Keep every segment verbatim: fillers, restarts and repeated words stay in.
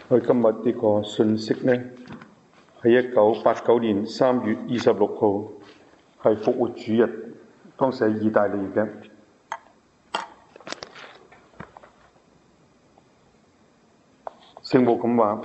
我今日呢個信息呢，係一九八九年三月二十六號，係復活主日，當時喺意大利嘅。聖母咁話：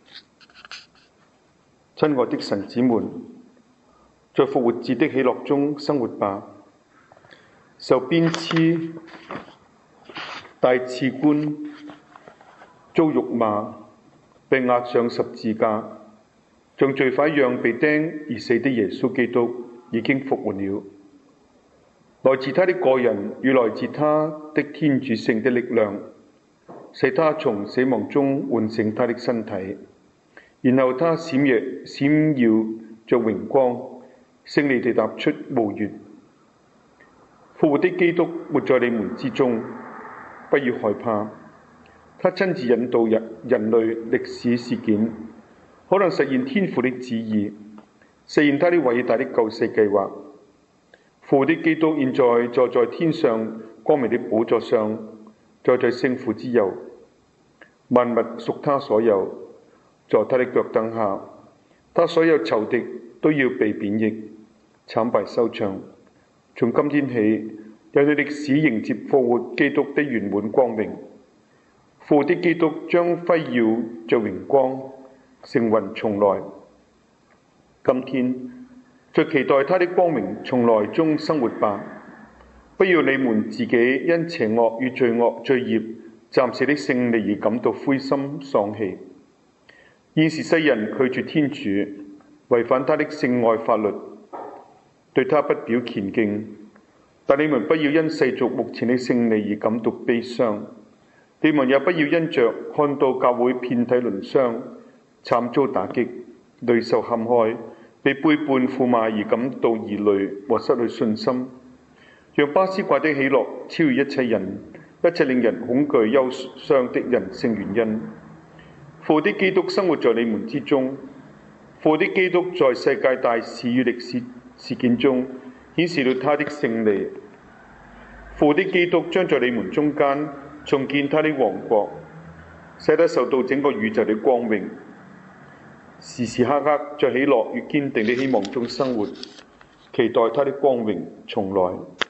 親愛的神子們，在復活節的喜樂中生活吧。受鞭笞、戴刺冠、遭辱罵、被押上十字架，像罪犯一樣被釘而死的耶穌基督已經復活了。來自他的個人與來自他的天主性的力量，使他從死亡中喚醒他的身體，然後他閃耀閃耀着榮光，勝利地踏出墓穴。復活的基督活在你們之中，不要害怕。他親自引導人人類歷史事件，可能實現天父的旨意，實現他的偉大的救世計劃。復活的基督現在坐在天上光明的寶座上，坐在聖父之右，萬物屬他所有，在他的腳凳下，他所有仇敵都要被貶抑，慘敗收場。從今天起，人類歷史迎接復活基督的圓滿光明。復活的基督將輝耀着榮光，乘雲重來。今天，在期待他的光明重來中生活吧。不要你們自己因邪惡與罪惡罪孽暫時的勝利而感到灰心喪氣。現時世人拒絕天主，違反他的聖愛法律，對他不表虔敬。但你們不要因世俗目前的勝利而感到悲傷。你們也不要因着看到教會遍體鱗傷、慘遭打擊、淚受陷害、被背叛負罵而感到疑慮和失去信心。讓巴斯掛的喜樂超越一切人，一切令人恐懼憂傷的人性原因。復活的基督生活在你們之中，復活的基督在世界大事與歷史事件中顯示了他的勝利。復活的基督將在你們中間重建他的王國，使他受到整個宇宙的光榮。時時刻刻在喜樂與堅定的希望中生活，期待他的光榮重來。